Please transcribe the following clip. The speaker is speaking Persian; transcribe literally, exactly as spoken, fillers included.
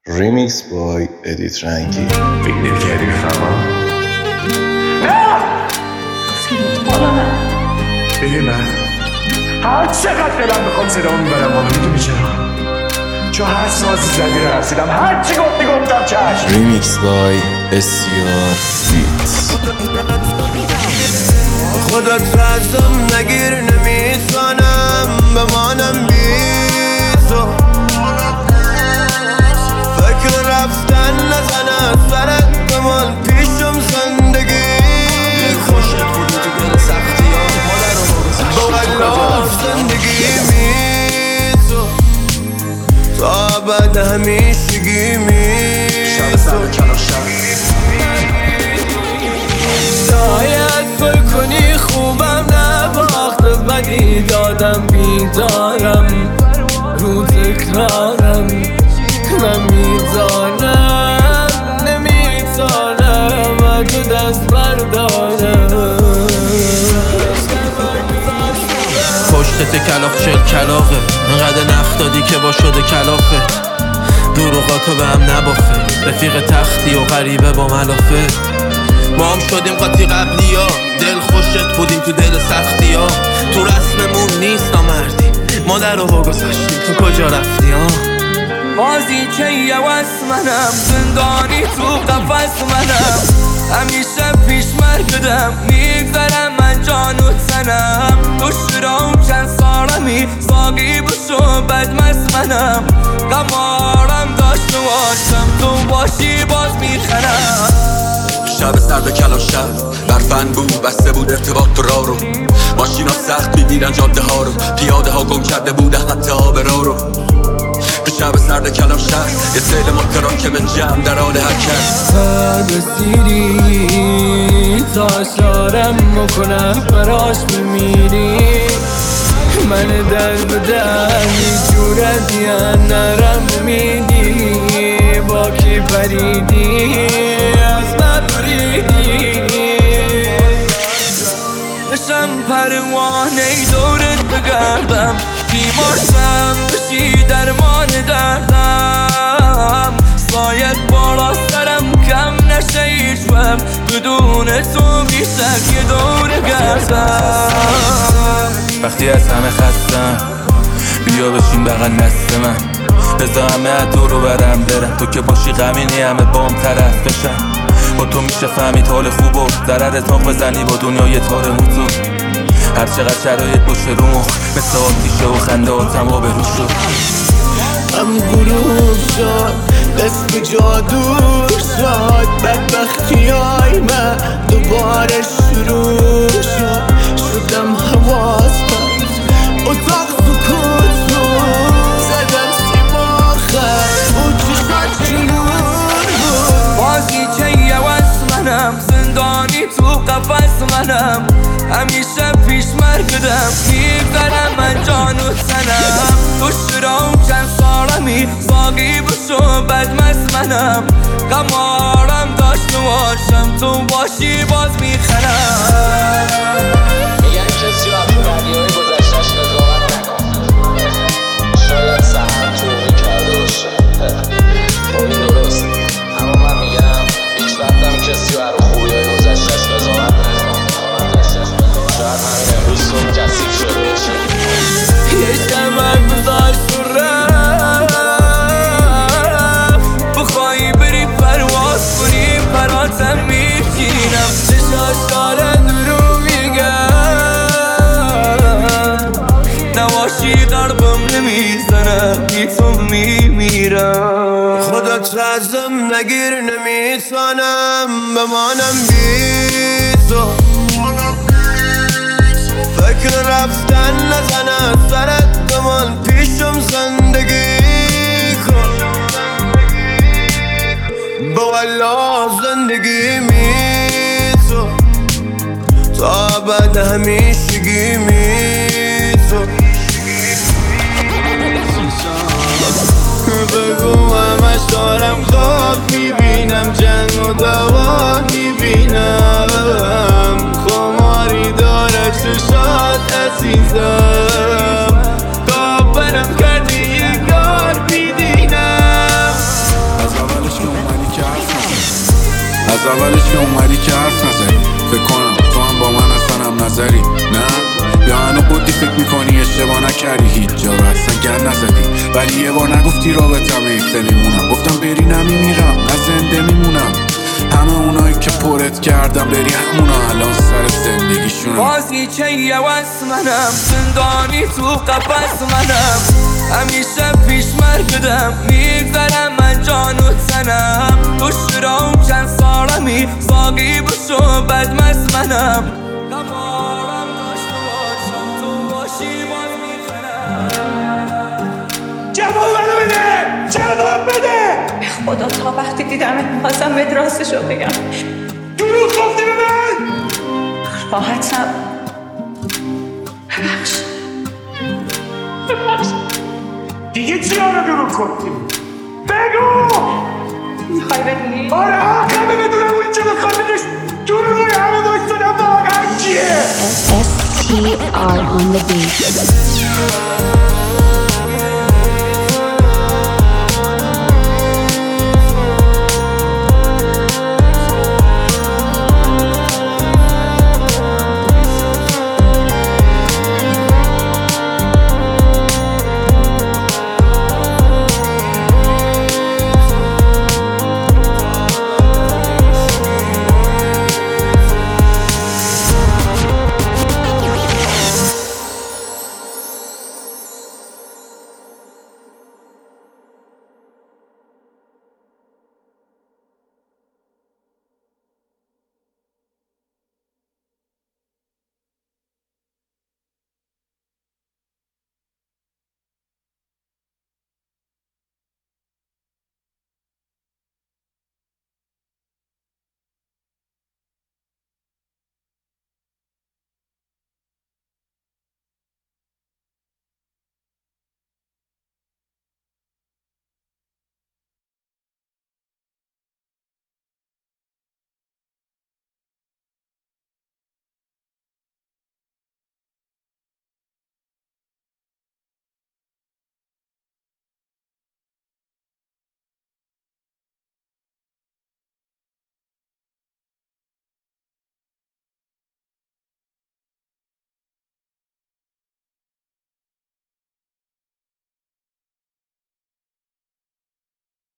Remix by Edit Ranky. فکر نمی‌کردی بفهمم؟ نه! حالا نه ببین من هر چقدر دلم بخواد صدامو میبرم بالا. میدونی چرا؟ چون هر سازی زدی رو رسیدم، هر چی گفتی گفتم چشم. Remix by اس سی آر Beats. خودت رزم نگیر نمیتونم بمانم بی تو، فکر رفتن نزنه سرت بمان پیشم زندگی خوشت بودی تو دل سختی ها با الله زندگی می تو تا ابد همیشگی می شب سر کلاش شاید گل کنی خوبم نباخت بدی دادم بیدارم رو تکرارم نمیدانم نمیتانم و تو دست بردارم پشتت کلاف چل کلافه انقدر نخ دادی که با شده کلافه دروغاتو به هم نبافه رفیق تختی و غریبه با ملافه ما هم شدیم قاطی قبلی ها دل خوشت بودیم تو دل سختی ها تو رسممون نیست نامردی مادر رو گذاشتیم تو کجا رفتی ها مازی که یه وست منم زندانی تو قفص منم همیشه پیش مرگدم میگذرم من جان و تنم تو شیرام چند سالمی ساقی بشو بدمست منم قمارم داشت و باشم تو باشی باز میخنم شب سرد کلاشم برفن بود بسته بود ارتباط تو را رو ماشینا سخت میبینن جاده ها رو پیاده ها گم کرده بودن حتی آب را رو به شب سرد کلاشم یه سیل مکران که من جمع در حال حرکت بسیری تا شارم مکنم براش بمیری من در بدن یه جورت یا نرم میدی با کی پریدی از من بریدی بشم پروانه دورت بگردم بیمارشم بشی درمان دردم سایت بالا سرم کم نشه هیچ وقت بدون تو بیشتر یه دوره گردم وقتی از همه خستم بیا بشین بغل دست من بذار همه تو رو برم برم تو که باشی غمینی همه بام طرف بشم با تو میشه فهمید حال خوب و ضرر تاق بزنی با دنیای تار موتو هر چقدر شرایط باشه رو مخ مثل آتیشه و خنده آتم آب رو شد هم گروه شد قسم جادو شد بدبختی های من دوباره شروع شد شدم حواستم اتاق سکوت بود زدم سیما خد اون چشمات جنون بود بازی که یه وست منم زندانی تو قفص منم همیشه پیش مرگدم میگذرم من جان و تنم تو شیرام چند سالمی ساقی بشو بدمست منم قمارم داشت و باشم تو باشی باز میخنم میگن کسی رو تو رادیوی گذشتش قضاوت نکن شاید سهر توقی کرده باشه خب این درست اما من میگم هیچ وقتم کسی رو رو خوبی های گذشتش قضاوت نکن شاید همین امروز صبح کسیف شده باشه یه شمک بذار تو رفت بخوایی بری پرواز کنی پراتم میگیرم چشاش دارن رو میگم نواشی قلبم نمیزنم بی تو میمیرم خودت رزم نگیر نمیتونم بمانم بی تو فکر رفتن نزنه سرت بمان پیشم زندگی کن با الله زندگی می تو تا ابد همیشگی می تو بگو همش دارم خواب میبینم جنگ و دوا میبینم خماری داره چشات عزیزم کافرم کردی یه کار میدینم اولش که اومدی که حرف نزدی. فکر کنم تو هم با من اصلا هم نظری. نه یا هنو بودی فکر میکنی اشتباه نکردی، هیچ جا رو اصلا گن نزدی. ولی یه بار نگفتی رابطم ایفته میمونم. گفتم بری نمیمیرم نه زنده میمونم. همه اونایی که پرت کردم بری همونا الان سر زندگیشونم. بازیچه یه وست منم، زندانی تو قفس منم. همیشه پیش مرگدم میگذرم من جان و تنم. تو شیرام چند سالمی ساقی بشو بدمست منم. نمارم داشته باشم تو باشی باز میخنم. جواب منو بده، جواب بده. به خدا تا وقتی دیدمت میخواستم بهت راستشو بگم. دروغ گفتی به من؟ راحتم. ببخش ببخش. دیگه چرا رو دروغ گفتی؟ بگو. میخوای بدونی؟ آره همه بدونم اون چه بخواد بدش. دروغی همه بایستادم واقعا کیه؟ S T R on the beat.